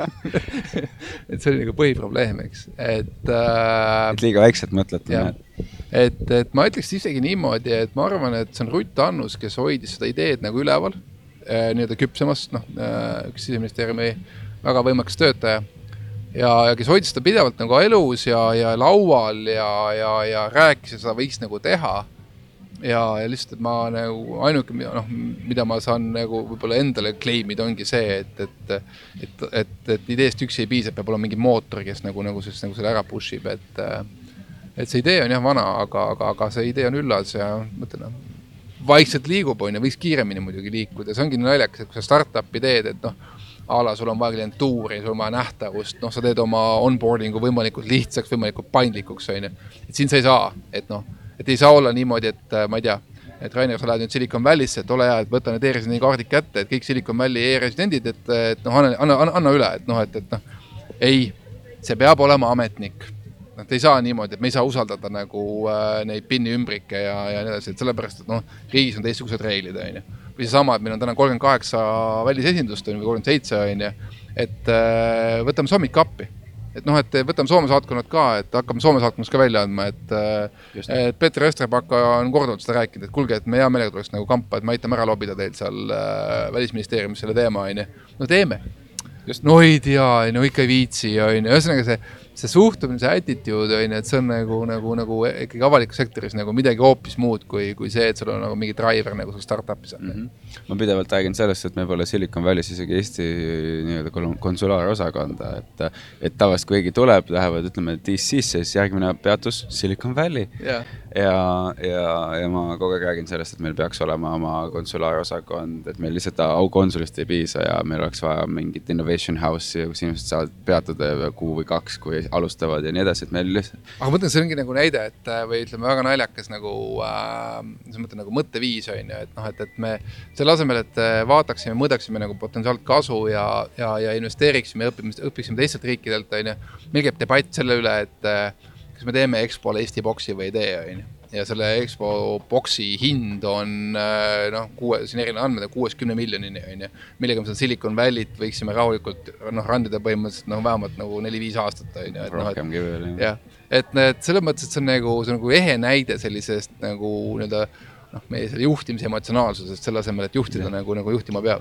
et see oli nagu põhiprobleem, eks. Et, äh, et liiga väikselt mõtlete. Et, et ma ütleks isegi niimoodi, et ma arvan, et see on Rutt Annus, kes hoidis seda ideed nagu üleval, äh, nii-öelda küpsemast, noh, äh, üks siseministeeriumi väga võimekas töötaja ja, ja kes hoidis seda pidevalt nagu elus ja, ja laual ja, ja, ja rääkis, et seda võiks nagu teha ja, ja lihtsalt, et ma nagu ainuke, noh, mida ma saan nagu võib-olla endale kleimida ongi see, et, et, et, et, et ideest üksi ei piisa, peab olema mingi mootor, kes nagu, nagu, siis, nagu selle ära pushib, et, et see idee on jah vana, aga, aga, aga see idee on üllas ja mõtlen, vaikselt liigub on ja võiks kiiremini muidugi liikuda, see ongi naljakas, et kui sa startup ideed, et noh, ala, sul on vaja klientuuri, sul on vaja nähtavust, noh, sa teed oma onboardingu võimalikult lihtsaks, võimalikult paindlikuks, on ju. Et siin sa ei saa, et noh, et ei saa olla niimoodi, et ma ei tea, et Rainer, sa lähed nüüd Silicon Valley'sse, et ole hea, et võta need e-residendi kaardid kätte, et kõik Silicon Valley e-residendid, et, et noh, anna, anna, anna üle, et noh, et, et noh, ei, see peab olema ametnik. Et ei saa niimoodi, et me ei saa usaldada nagu äh, neid pinni ümbrikke ja, ja nii edasi, et sellepärast, et noh, riigis on teistsugused reeglid, on ju. Või see sama, et meil on täna kolmkümmend kaheksa välisesindust või kolmkümmend seitse, on ju, et äh, võtame Soomik appi. Et noh, et võtame Soome saatkonnad ka, et hakkame Soome saatkonnas ka välja andma, et, et Peeter Östrebaka on korduvalt seda rääkinud, et kulge, et me hea meelega tuleks nagu kampa, et me aitame ära lobida teilt seal äh, välisministeeriumis selle teema, on ju. No teeme. Just. No ei tea, no ikka ei viitsi, on ju. Ühesõnaga see see suhtumine, see attitude on, et see on nagu, nagu, nagu ikkagi avalikus sektoris nagu midagi hoopis muud kui, kui see, et sul on nagu mingi driver nagu sul startupis on. Mm -hmm. Ma pidevalt räägin sellest, et me pole Silicon Valley's isegi Eesti nii-öelda konsulaarosakonda, et, et tavaliselt kui keegi tuleb, lähevad, ütleme, D C-sse, siis järgmine peatus Silicon Valley. Yeah. Ja, ja, ja ma kogu aeg räägin sellest, et meil peaks olema oma konsulaarosakond, et meil lihtsalt aukonsulist ei piisa ja meil oleks vaja mingit innovation house'i, kus inimesed saavad peatuda kuu või kaks, kui alustavad ja nii edasi, et meil lihtsalt... Aga mõtlen, see ongi nagu näide, et või ütleme väga naljakas nagu, äh, see mõtlen nagu mõtteviis on ju, et noh, et, et me selle asemel, et vaataksime, mõõdaksime nagu potentsiaalt kasu ja, ja, ja investeeriksime ja õppiksime, õppiksime teistelt riikidelt, on ju. Meil käib debatt selle üle, et kas me teeme Expole Eesti boksi või ei tee, on ju. Ja selle Expo boksi hind on, noh, kuue, siin erinev andmed, kuuskümmend miljonini, on ju. Millega me seda Silicon Valley't võiksime rahulikult, noh, randida põhimõtteliselt, noh, vähemalt nagu neli viis aastat, on ju. Rohkem kivel, jah. Et need, selles mõttes, et see on nagu, see on nagu ehe näide sellisest nagu, nii-öelda, noh, meie selle juhtimise emotsionaalsusest selle asemel, et juhtida ja. nagu, nagu juhtima peab.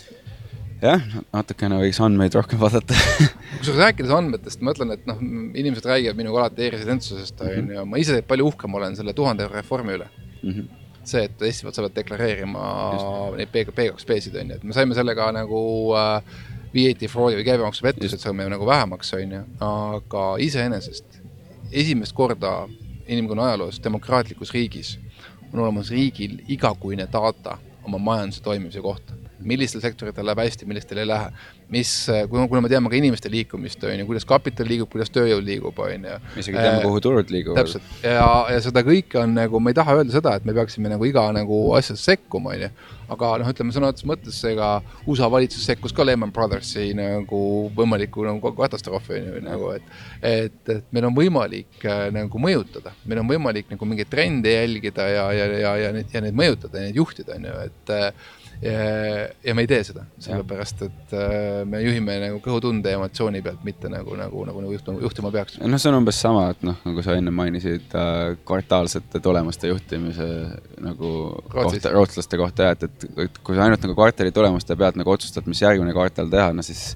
Jah, natukene võiks andmeid rohkem vaadata. Kui sa rääkides andmetest, ma ütlen, et noh, inimesed räägivad minuga alati e-residentsusest mm -hmm. ja ma ise palju uhkem olen selle tuhande reformi üle. Mm -hmm. See, et Eesti pealt sa pead deklareerima Just. neid P kaks P-sid, on ju, et me saime sellega nagu äh, V A T fraudi või käibemaksu pettused saame nagu vähemaks, on ju, aga iseenesest esimest korda inimkonna ajaloos demokraatlikus riigis on olemas riigil igakuine data oma majanduse toimimise kohta. Millistel sektoritel läheb hästi, millistel ei lähe. Mis, kuna me teame ka inimeste liikumist, on ju, kuidas kapital liigub, kuidas tööjõud liigub, on ju. Me isegi teame, kuhu turud liiguvad. Täpselt. Ja, ja seda kõike on nagu, ma ei taha öelda seda, et me peaksime nagu iga nagu asjas sekkuma, on ju. Aga noh, ütleme sõna otses mõttes, ega U S A valitsus sekkus ka Lehman Brothersi nagu võimaliku nagu katastroofi, on ju, nagu, et, et, et meil on võimalik nagu mõjutada. Meil on võimalik nagu mingeid trende jälgida ja, ja, ja, ja, neid, ja neid mõjutada ja neid juhtida, on ju, et Ja, ja me ei tee seda, sellepärast, et me juhime nagu kõhutunde ja emotsiooni pealt, mitte nagu, nagu, nagu juhtima, juhtima peaks. No see on umbes sama, et noh, nagu sa enne mainisid äh, kvartaalsete tulemuste juhtimise nagu kohta, rootslaste kohta, et, et, et kui sa ainult nagu kvartali tulemuste pealt nagu otsustad, mis järgmine kvartal teha, no siis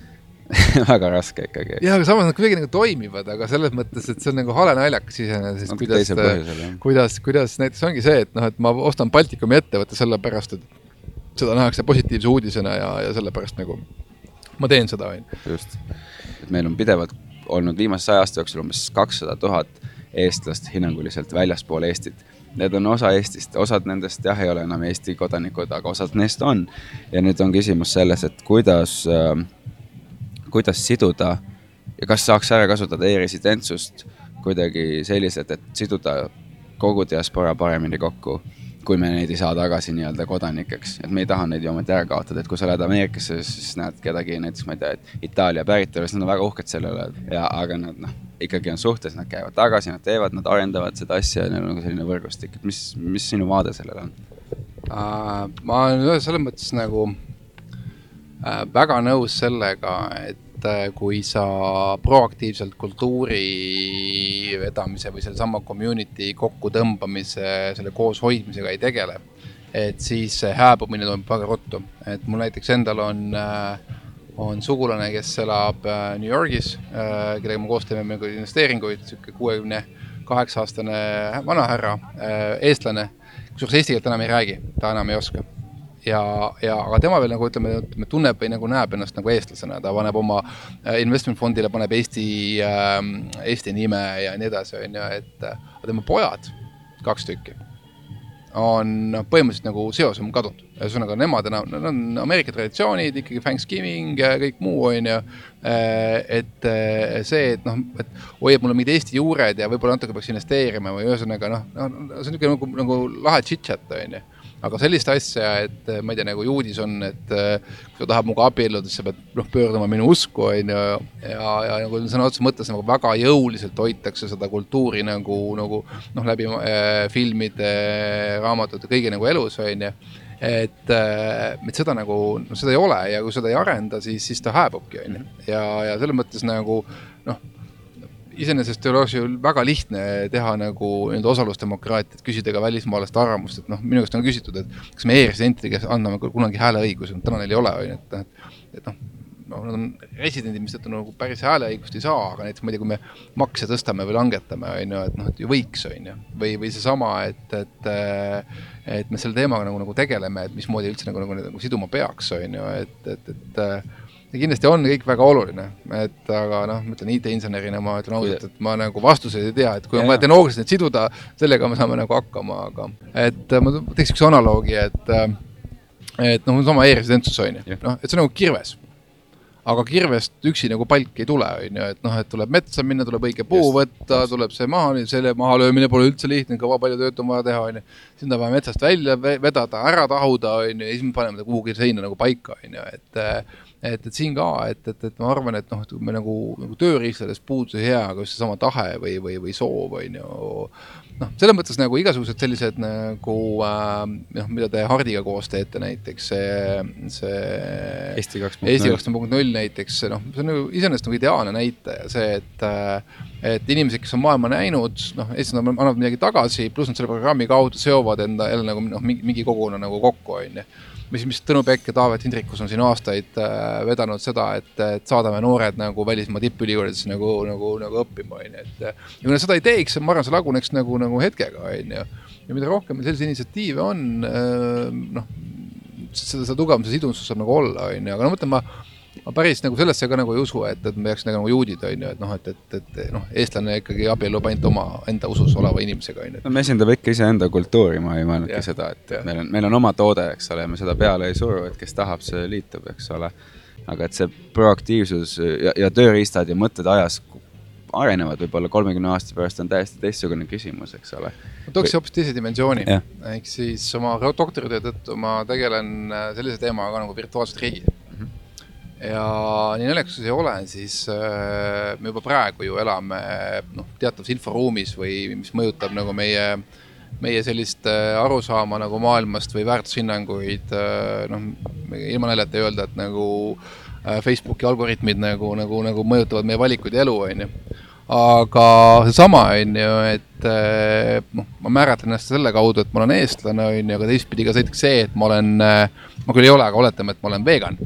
väga raske ikkagi. Ja, aga samas nad kuidagi nagu toimivad, aga selles mõttes, et see on nagu hale naljakas iseenesest, kuidas, kuidas, kuidas näiteks ongi see, et noh, et ma ostan Baltikumi ettevõtte sellepärast, et seda nähakse positiivse uudisena ja, ja sellepärast nagu ma teen seda. Või. Just. Et meil on pidevalt olnud viimase saja aasta jooksul umbes kakssada tuhat eestlast hinnanguliselt väljaspool Eestit. Need on osa Eestist, osad nendest jah ei ole enam Eesti kodanikud, aga osad neist on. Ja nüüd on küsimus selles, et kuidas, äh, kuidas siduda ja kas saaks ära kasutada e-residentsust kuidagi selliselt, et siduda kogu diaspora paremini kokku, kui me neid ei saa tagasi nii-öelda kodanikeks. Et me ei taha neid ju ometi ära kaotada, et kui sa lähed Ameerikasse, siis näed kedagi näiteks, ma ei tea, et Itaalia päritolu, siis nad on väga uhked selle üle, ja, aga nad noh, ikkagi on suhtes, nad käivad tagasi, nad teevad, nad arendavad seda asja ja neil on nagu selline võrgustik. Et mis, mis sinu vaade sellele on? Uh, ma olen selles mõttes nagu uh, väga nõus sellega, et kui sa proaktiivselt kultuuri vedamise või selle sama community kokku tõmbamise, selle koos hoidmisega ei tegele, et siis hääbumine toimub väga ruttu. Et mul näiteks endal on, on sugulane, kes elab New Yorgis, kellega me koos teeme investeeringuid, kuuekümne kaheksa aastane vanahärra, eestlane, kusjuures eesti keelt enam ei räägi, ta enam ei oska. Ja, ja, aga tema veel nagu ütleme, ütleme, tunneb või nagu näeb ennast nagu eestlasena, ta paneb oma investment fondile, paneb Eesti, Eesti nime ja nii edasi, et tema pojad, kaks tükki, on põhimõtteliselt nagu seos on kadunud. Ühesõnaga, nemad on Ameerika traditsioonid, ikkagi Thanksgiving, kõik muu on ju, et see, et noh, et oi, et mul on mingid Eesti juured ja võib-olla natuke peaks investeerima või ühesõnaga, noh, see on niisugune nagu, nagu lahe chit-chat, on ju. Aga sellist asja, et ma ei tea, nagu juudis on, et kui sa tahab muga abielluda, siis sa pead noh, pöörduma minu usku, on ju, ja, ja nagu sõna otsa mõttes nagu väga jõuliselt hoitakse seda kultuuri nagu, nagu noh, läbi äh, filmide, raamatute, kõige nagu elus, on ju. Et, et seda nagu, no seda ei ole ja kui seda ei arenda, siis, siis ta hääbubki, on ju. Ja, ja selle mõttes nagu, noh, iseenesest oleks ju väga lihtne teha nagu osalusdemokraatiat, küsida ka välismaalaste arvamust, et noh, minu käest on küsitud, et kas me e-residentidega anname kunagi hääleõiguse, täna neil ei ole, et, et, et noh, no, nad on residendid, mis tõttu nagu päris hääleõigust ei saa, aga näiteks ma ei tea, kui me makse tõstame või langetame, on ju, et noh, et ju võiks, on ju, või, või see sama, et, et, et me selle teemaga nagu, nagu tegeleme, et mismoodi üldse nagu, nagu, nagu siduma peaks, on ju, et, et, et ja kindlasti on kõik väga oluline, et aga noh, ma ütlen I T-insenerina, ma ütlen ausalt, et ma nagu vastuseid ei tea, et kui on vaja tehnoloogiliselt neid siduda, sellega me saame nagu hakkama, aga et ma teeks üks analoogi, et et noh, sama e-residentsus on ju, noh, et see on nagu kirves. Aga kirvest üksi nagu palk ei tule, on ju, et noh, et tuleb metsa minna, tuleb õige puu just, võtta, just. Tuleb see maha, selle maha löömine pole üldse lihtne, kõva palju tööd on vaja teha, on ju. Siis on vaja metsast välja vedada, ära tahuda, on ju, ja siis me paneme ta kuhugi seina nagu paika, on ju, et et, et siin ka, et, et, et ma arvan, et noh, et me nagu, nagu tööriistades puudus hea, aga just see sama tahe või, või, või soov, on ju, noh, selles mõttes nagu igasugused sellised nagu, äh, noh, mida te Hardiga koos teete näiteks, see, see Eesti kaks punkt null näiteks, noh, see on nagu iseenesest nagu ideaalne näitaja, see, et, et inimesed, kes on maailma näinud, noh, Eestis nad annavad midagi tagasi, pluss nad selle programmi kaudu seovad enda jälle nagu, noh, mingi, mingi koguna nagu kokku, on ju. Mis, mis Tõnu Pekk ja Taavet Hindrikus on siin aastaid äh, vedanud seda, et, et saadame noored nagu välismaa tippülikoolidesse nagu, nagu, nagu õppima, on ju, et ja kui nad seda ei teeks, ma arvan, see laguneks nagu, nagu hetkega, on ju, ja mida rohkem selliseid initsiatiive on, äh, noh, seda, seda tugevam see sidunsus saab nagu olla, on ju, aga no mõtlen, ma ma päris nagu sellesse ka nagu ei usu, et, et me peaks nagu juudid, on ju, et noh, et, et, et noh, eestlane ikkagi abiellub ainult oma enda usus oleva inimesega, on ju. No me esindab ikka ise enda kultuuri, ma ei mõelnudki seda, et meil on, meil on oma toode, eks ole, me seda peale ei suru, et kes tahab, see liitub, eks ole. Aga et see proaktiivsus ja, ja tööriistad ja mõtted ajas arenevad võib-olla kolmekümne aasta pärast on täiesti teistsugune küsimus, eks ole. Ma tooks hoopis teise dimensiooni. Ehk siis oma doktoritöö tõttu ma tegelen sellise teemaga nagu virtuaalsed riigid. Ja nii naljakas ei ole, siis äh, me juba praegu ju elame noh, teatavas inforuumis või mis mõjutab nagu meie, meie sellist äh, arusaama nagu maailmast või väärtushinnanguid, äh, noh, ilma näljata ei öelda, et nagu äh, Facebooki algoritmid nagu, nagu, nagu mõjutavad meie valikuid ja elu, on ju. Aga see sama on ju, et äh, noh, ma määratlen ennast selle kaudu, et ma olen eestlane, on ju, aga teistpidi ka see, et ma olen, äh, ma küll ei ole, aga oletame, et ma olen vegan.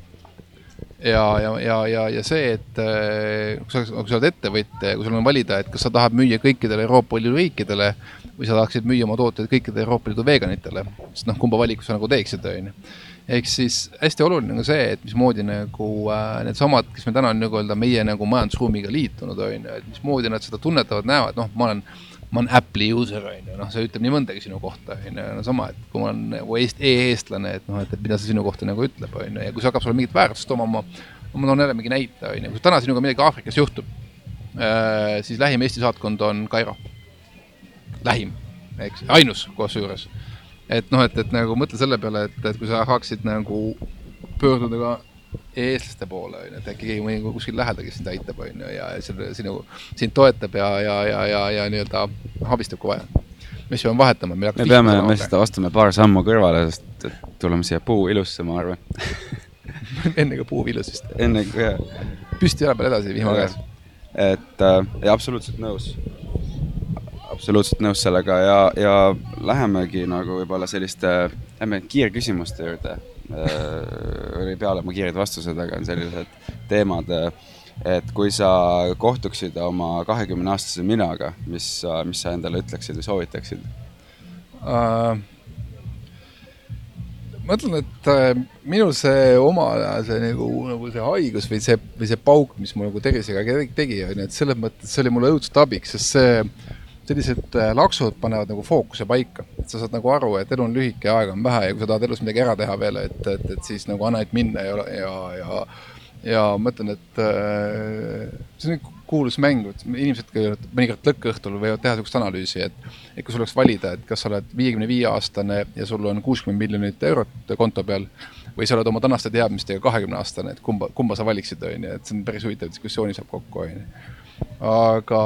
Ja, ja, ja, ja, ja see, et kui sa, kui sa oled ettevõtja, kui sul on valida, et kas sa tahad müüa kõikidele Euroopa Liidu riikidele või sa tahaksid müüa oma tooteid kõikidele Euroopa Liidu veganitele, sest noh, kumba valiku sa nagu teeksid, on ju. Ehk siis hästi oluline on see, et mismoodi nagu äh, need samad, kes me täna on nagu öelda meie nagu majandusruumiga liitunud, on ju, et mismoodi nad seda tunnetavad, näevad, noh, ma olen ma olen Apple'i user, on ju, noh, see ütleb nii mõndagi sinu kohta, on ju, no sama, et kui ma olen nagu e-eestlane, et noh, et mida see sinu kohta nagu ütleb, on ju, ja kui see hakkab sulle mingit väärtust oma, ma, ma toon jälle mingi näite, on ju, kui täna sinuga midagi Aafrikas juhtub, äh, siis lähim Eesti saatkond on Kairo. Lähim, eks, ainus koos juures. Et noh, et, et nagu mõtle selle peale, et, et kui sa haaksid nagu pöörduda ka eestlaste poole, et äkki keegi kuskil lähedal, kes sind aitab, on ju, ja sinu, sind toetab ja, ja, ja, ja, ja nii-öelda abistab kui vaja. Mis peame vahetama? Me, me peame, me seda vastume paar sammu kõrvale, sest tuleme siia puu ilusse, ma arvan. Enne ka puu ilusist. Enne ka, jah. Püsti ära peal edasi, vihma käes. Et äh, ja absoluutselt nõus. Absoluutselt nõus sellega ja, ja lähemegi nagu võib-olla selliste, lähme kiirküsimuste juurde. Oli peale mu kiired vastused, aga on sellised teemad, et kui sa kohtuksid oma kahekümne aastase minaga, mis, mis sa endale ütleksid või soovitaksid? Uh, ma ütlen, et uh, minul see oma see, nagu, nagu see haigus või see, või see pauk, mis mul nagu tervisega tegi, on, et selles mõttes see oli mulle õudselt abiks, sest see sellised laksud panevad nagu fookuse paika, et sa saad nagu aru, et elu on lühike ja aega on vähe ja kui sa tahad elus midagi ära teha veel, et, et, et siis nagu anna, et minna ja, ja, ja, ja ma ütlen, et äh, see on kuulus mäng, et inimesed mõnikord lõkkõhtul võivad teha sellist analüüsi, et, et kui sul oleks valida, et kas sa oled viiekümne viie aastane ja sul on kuuskümmend miljonit eurot konto peal või sa oled oma tänaste teadmistega kahekümne aastane, et kumba, kumba sa valiksid, on, et see on päris huvitav diskussiooni saab kokku, on. Aga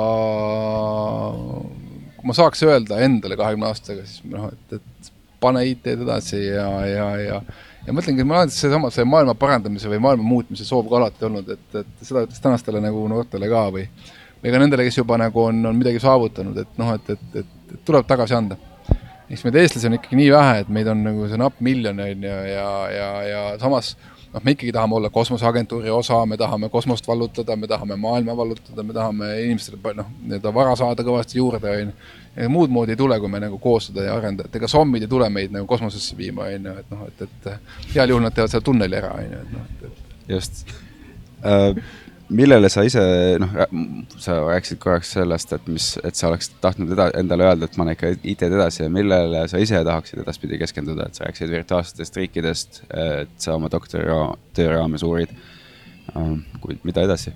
kui ma saaks öelda endale kahekümne aastaga, siis noh, et, et pane I T-d edasi ja, ja, ja, ja mõtlengi, et ma olen see sama see maailma parandamise või maailma muutmise soov ka alati olnud, et, et seda ütles tänastele nagu noortele ka või, või ka nendele, kes juba nagu on, on midagi saavutanud, et noh, et, et, et, et tuleb tagasi anda. Eks meid eestlasi on ikkagi nii vähe, et meid on nagu see napp miljon ja, ja, ja, ja samas noh, me ikkagi tahame olla kosmoseagentuuri osa, me tahame kosmost vallutada, me tahame maailma vallutada, me tahame inimestele noh, nii-öelda vara saada kõvasti juurde, on. Ja muud moodi ei tule, kui me nagu koostada ja arendada, et ega sommid ei tule meid nagu kosmosesse viima, on, et noh, et, et heal juhul nad teevad seal tunneli ära, on, et noh, et, et. Just. Uh, millele sa ise, noh, sa rääkisid korraks sellest, et mis, et sa oleks tahtnud eda, endale öelda, et ma olen ikka I T-d edasi ja millele sa ise tahaksid edaspidi keskenduda, et sa rääkisid virtuaalsetest riikidest, et sa oma doktori töö raames uurid, uh, kuid mida edasi?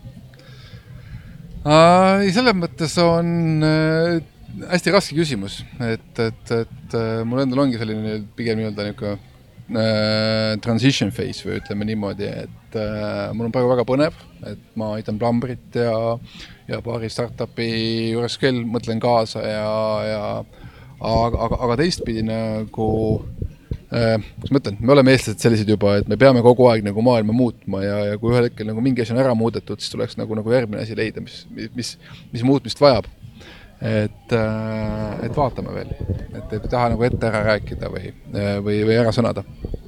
Uh, selles mõttes on uh, hästi raske küsimus, et, et, et uh, mul endal ongi selline pigem nii-öelda niisugune uh, transition phase või ütleme niimoodi, et uh, mul on praegu väga põnev, et ma aitan Plumbrit ja, ja paari startupi juures küll mõtlen kaasa ja, ja aga, aga, aga teistpidi nagu uh, kus ma ütlen, me oleme eestlased sellised juba, et me peame kogu aeg nagu maailma muutma ja, ja kui ühel hetkel nagu mingi asi on ära muudetud, siis tuleks nagu, nagu järgmine asi leida, mis, mis, mis muutmist vajab. Et, et vaatame veel, et ei taha nagu ette ära rääkida või, või, või ära sõnada.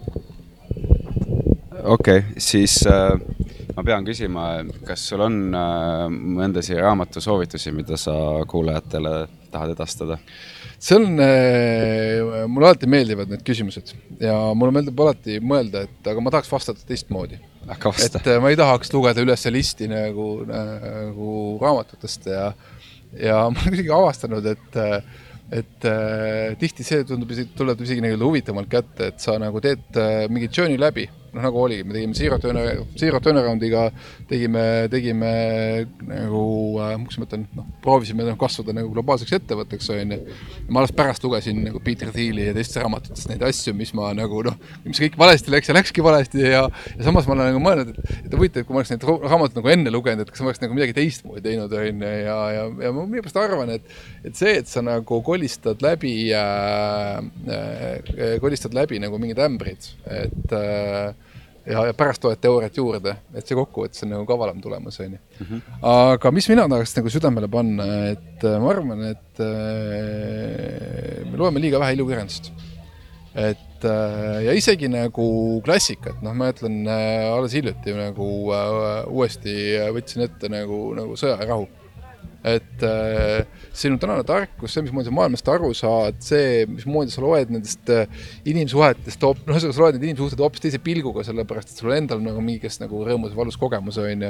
Okei, okay, siis äh, ma pean küsima, kas sul on äh, mõndasi raamatu soovitusi, mida sa kuulajatele tahad edastada? See on, äh, mulle alati meeldivad need küsimused ja mulle meeldib alati mõelda, et aga ma tahaks vastata teistmoodi. Et äh, ma ei tahaks lugeda üles listi nagu, nagu raamatutest ja ja ma olen isegi avastanud, et, et tihti see tundub isegi, tuleb isegi nagu huvitavalt kätte, et sa nagu teed mingi journey läbi, noh nagu oligi, me tegime Zero, turner, zero turnaroundiga, tegime, tegime nagu, mis ma mõtlen, noh, proovisime noh, kasvada nagu globaalseks ettevõtteks, on. Ma alles pärast lugesin nagu Peter Thieli ja teistes raamatutest neid asju, mis ma nagu, noh, mis kõik valesti läks ja läkski valesti ja, ja samas ma olen nagu mõelnud, et, et võite, et kui ma oleks neid raamatut nagu enne lugenud, et kas ma oleks nagu midagi teistmoodi teinud, on. Ja, ja, ja ma minu pärast arvan, et, et see, et sa nagu kolistad läbi, äh, äh, kolistad läbi nagu mingid ämbrid, et äh, ja, ja pärast toed teooriat juurde, et see kokkuvõttes on nagu kavalam tulemas, on. Mm-hmm. Aga mis mina tahaks nagu südamele panna, et ma arvan, et äh, me loeme liiga vähe ilukirjandust. Et äh, ja isegi nagu klassikat, noh ma ütlen äh, alles hiljuti nagu äh, uuesti võtsin ette nagu, nagu sõja ja rahu. Et äh, sinu tänane tarkus, see, mis moodi sa maailmast aru saad, see, mis moodi sa loed nendest äh, inimsuhetest, noh, sa loed need inimsuhted hoopis teise pilguga, sellepärast, et sul endal nagu mingist nagu rõõmus ja valus kogemus on.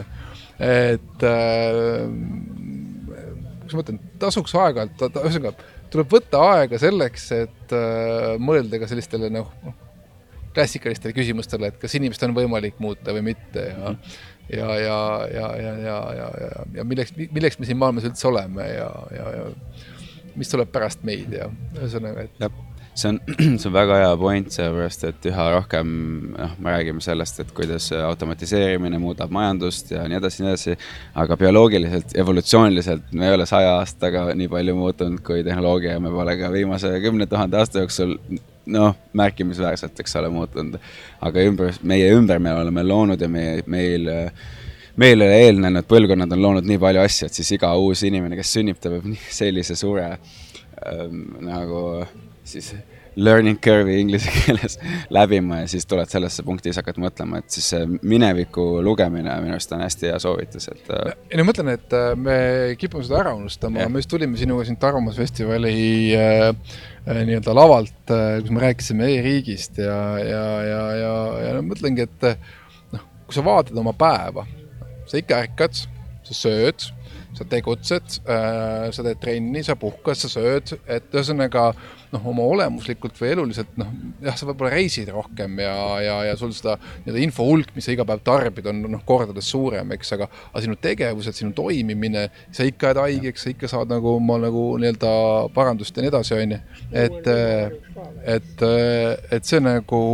Et äh, kus ma mõtlen, tasuks aega, ta, ta, ühesõnaga, tuleb võtta aega selleks, et äh, mõelda ka sellistele noh, klassikalistele küsimustele, et kas inimest on võimalik muuta või mitte ja ja, ja, ja, ja, ja, ja, ja, ja milleks, milleks me siin maailmas üldse oleme ja, ja, ja mis tuleb pärast meid ja ühesõnaga, et... Ja, see on, see on väga hea point, seepärast, et üha rohkem noh, me räägime sellest, et kuidas automatiseerimine muudab majandust ja nii edasi, nii edasi, aga bioloogiliselt, evolutsiooniliselt me ei ole saja aastaga nii palju muutunud kui tehnoloogia ja me pole ka viimase kümne tuhande aasta jooksul noh, märkimisväärselt, eks ole, muutunud. Aga ümber, meie ümber me oleme loonud ja meie, meil, meile eelnenud põlvkonnad on loonud nii palju asju, et siis iga uus inimene, kes sünnib, ta peab sellise suure ähm, nagu siis learning curve'i inglise keeles läbima ja siis tuled sellesse punkti ja hakata mõtlema, et siis mineviku lugemine minu arust on hästi hea soovitus. Et... Ja nüüd mõtlen, et me kipume seda ära unustama, yeah. Me just tulime sinuga siin Tarvamusfestivali äh, nii-öelda lavalt, äh, kus me rääkisime e-riigist ja, ja, ja, ja, ja no, mõtlengi, et noh, kui sa vaatad oma päeva, sa ikka ärkad, sa sööd, sa tegutsed, äh, sa teed trenni, sa puhkad, sa sööd, et ühesõnaga noh, oma olemuslikult või eluliselt, noh, jah, sa võib-olla reisid rohkem ja, ja, ja sul seda nii-öelda info hulk, mis sa iga päev tarbid, on noh, kordades suurem, eks, aga, aga sinu tegevused, sinu toimimine, sa ikka jääd haigeks, sa ikka saad nagu oma nagu nii-öelda parandust ja nii edasi, on. Et, et, et see nagu,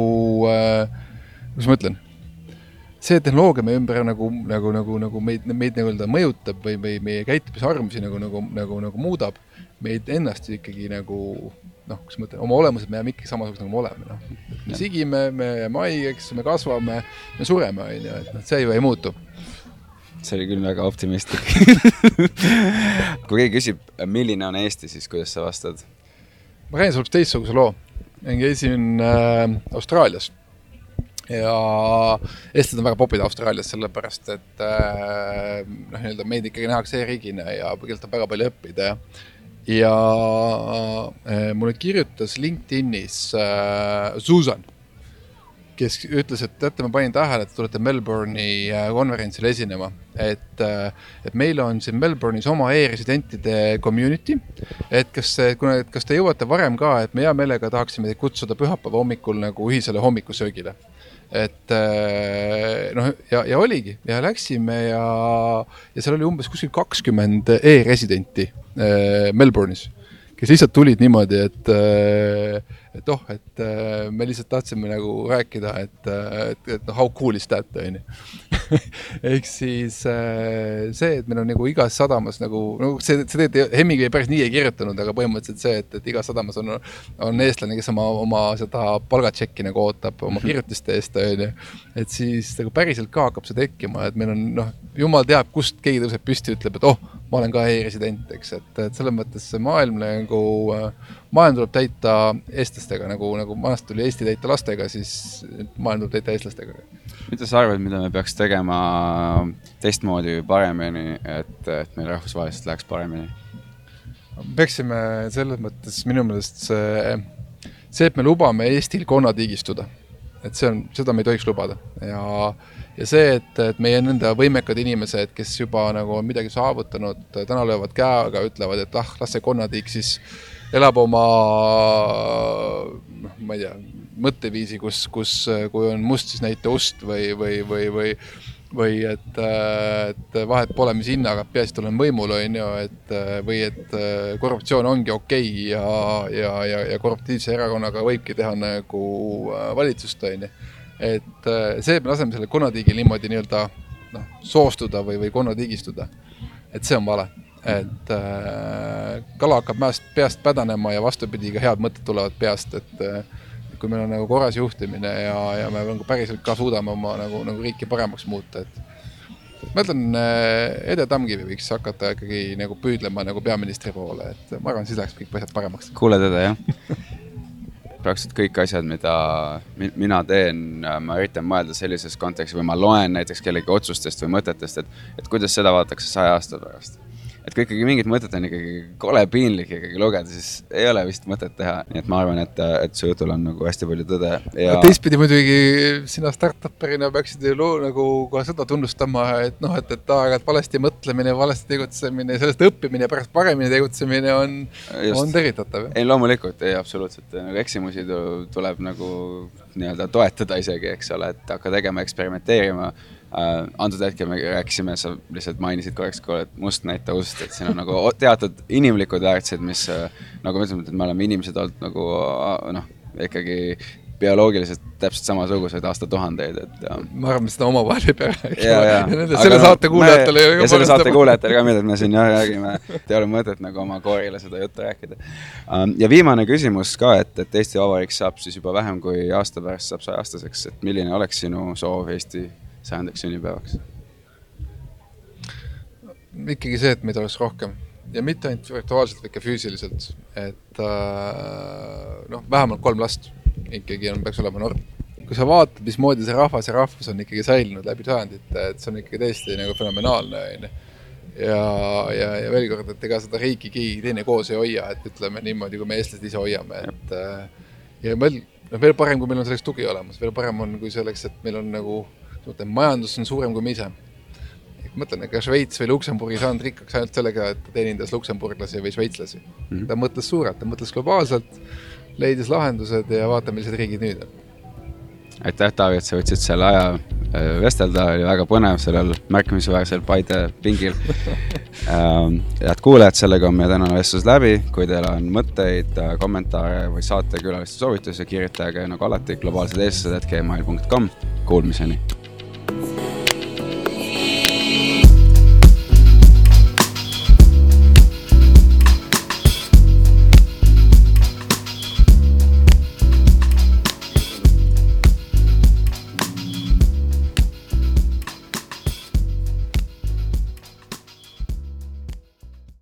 mis ma ütlen, see tehnoloogia meie ümber nagu, nagu, nagu, nagu meid, meid nagu mõjutab või, või meie käitumisarmusi nagu, nagu, nagu, nagu muudab, meid ennast ikkagi nagu, noh, kus mõtlen, oma olemused me jääme ikkagi samasugused nagu me oleme. No. Me sigime, me jääme haigeks, me kasvame, me sureme, on, et noh, see ju ei muutu. See oli küll väga optimistlik. Kui keegi küsib, milline on Eesti, siis kuidas sa vastad? Ma räägin sul teistsuguse loo. Käisin äh, Austraalias. ja eestlased on väga popid Austraalias sellepärast, et äh, noh, nii-öelda meid ikkagi nähakse e-riigina ja keelt on väga palju õppida ja, ja äh, mulle kirjutas LinkedInis äh, Susan, kes ütles, et teate, ma panin tähele, et tulete Melbourne'i konverentsil esinema, et, et meil on siin Melbourne'is oma e-residentide community, et kas, kuna, et kas te jõuate varem ka, et me hea meelega tahaksime teid kutsuda pühapäeva hommikul nagu ühisele hommikusöögile. Et noh, ja, ja oligi, ja läksime ja, ja seal oli umbes kuskil kakskümmend e-residenti Melbourne'is, kes lihtsalt tulid niimoodi, et et oh, et me lihtsalt tahtsime nagu rääkida, et, et, et no, how cool is that, on ju. Ehk siis see, et meil on nagu igas sadamas nagu, no see, see teed Hemingway päris nii ei kirjutanud, aga põhimõtteliselt see, et, et igas sadamas on, on eestlane, kes oma, oma seda palgatšekki nagu ootab oma kirjutiste eest, on ju. Et siis nagu päriselt ka hakkab see tekkima, et meil on, noh, jumal teab, kust keegi tõuseb püsti, ütleb, et oh, ma olen ka e-resident, eks, et, et selles mõttes see maailm nagu, maailm tuleb täita eestlastega, nagu, nagu maast tuli Eesti täita lastega, siis maailm tuleb täita eestlastega. Mida sa arvad, mida me peaks tegema teistmoodi paremini, et, et meil rahvusvaheliselt läheks paremini? Peaksime selles mõttes minu meelest see, see, et me lubame Eestil konnatiigistuda. Et see on, seda me ei tohiks lubada. Ja, ja see, et, et meie nende võimekad inimesed, kes juba nagu on midagi saavutanud, täna löövad käega, ütlevad, et ah, las see konnatiik siis elab oma, ma ei tea, mõtteviisi, kus, kus, kui on must, siis näite ust või, või, või, või, või et, et vahet pole, mis hinnaga peaasi tulen võimul, on ju, et, või et korruptsioon ongi okei ja, ja, ja, ja korruptiivse erakonnaga võibki teha nagu valitsust, on ju. Et see, et me laseme selle konnatiigil niimoodi nii-öelda noh, soostuda või, või konnatiigistuda, et see on vale. Et äh, kala hakkab mäest, peast pädanema ja vastupidi ka head mõtted tulevad peast, et äh, kui meil on nagu korras juhtimine ja, ja me nagu päriselt ka suudame oma nagu, nagu riiki paremaks muuta, et ma ütlen, Ede Tamkivi võiks hakata ikkagi nagu püüdlema nagu peaministri poole, et ma arvan, siis läheks kõik asjad paremaks. Kuule teda, jah? Praktiliselt kõik asjad, mida mina teen, ma üritan mõelda sellises kontekstis või ma loen näiteks kellegi otsustest või mõtetest, et, et kuidas seda vaadatakse saja aasta pärast. Et kui ikkagi mingid mõtet on ikkagi kole piinlik ikkagi lugeda, siis ei ole vist mõtet teha. Nii et ma arvan, et, et su jutul on nagu hästi palju tõde. Ja... Teistpidi muidugi sina startuperina peaksid ju nagu ka seda tunnustama, et, noh, et, et aeg-ajalt valesti mõtlemine, valesti tegutsemine, sellest õppimine ja pärast paremini tegutsemine on, on tervitatav. Ei, loomulikult, ei, absoluutselt. Nagu eksimusi tuleb nagu nii-öelda toetada isegi, eks ole, et hakka tegema, eksperimenteerima. Uh, antud hetkel me rääkisime, sa lihtsalt mainisid korraks, et must näita ust, et siin on nagu teatud inimlikud väärtused, mis nagu me ütleme, et me oleme inimesed olnud nagu noh, ikkagi bioloogiliselt täpselt samasugused aastatuhandeid, et ja. Ma arvan, seda oma vahel ei pea rääkima. Ja, ja. ja selle saate kuulajatele. Ja selle saate kuulajatele ka mida, et me siin jah räägime, et ei ole mõtet nagu oma koorile seda juttu rääkida. Um, ja viimane küsimus ka, et, et Eesti Vabariik saab siis juba vähem kui aasta pärast saab saja aastaseks, et milline oleks sinu soov Eesti sajandaks sünnipäevaks? Ikkagi see, et meid oleks rohkem ja mitte ainult virtuaalselt, vaid ka füüsiliselt, et noh, vähemalt kolm last ikkagi on, peaks olema norm. Kui sa vaatad, mis moodi see rahvas ja rahvus on ikkagi säilinud läbi sajandit, et see on ikkagi tõesti nagu fenomenaalne ja, ja, ja veel kord, et ega seda riiki keegi teine koos ei hoia, et ütleme niimoodi, kui me eestlased ise hoiame, et ja meil, no veel parem, kui meil on selleks tugi olemas, veel parem on, kui selleks, et meil on nagu majandus on suurem kui me ise. Mõtlen, ega Šveits või Luksemburgi saanud rikkaks ainult sellega, et ta teenindas luksemburglasi või šveitslasi. Mm-hmm. Ta mõtles suurelt, ta mõtles globaalselt, leidis lahendused ja vaata, millised riigid nüüd on. Aitäh, Taavi, et sa võtsid selle aja vestelda, oli väga põnev sellel märkimisväärsel Paide pingil. Head kuulajad, sellega on meie tänane vestlus läbi. Kui teil on mõtteid, kommentaare või saate külaliste soovitusi, kirjutage nagu alati globaalsed eestlased at gmail punkt com. Kuulmiseni!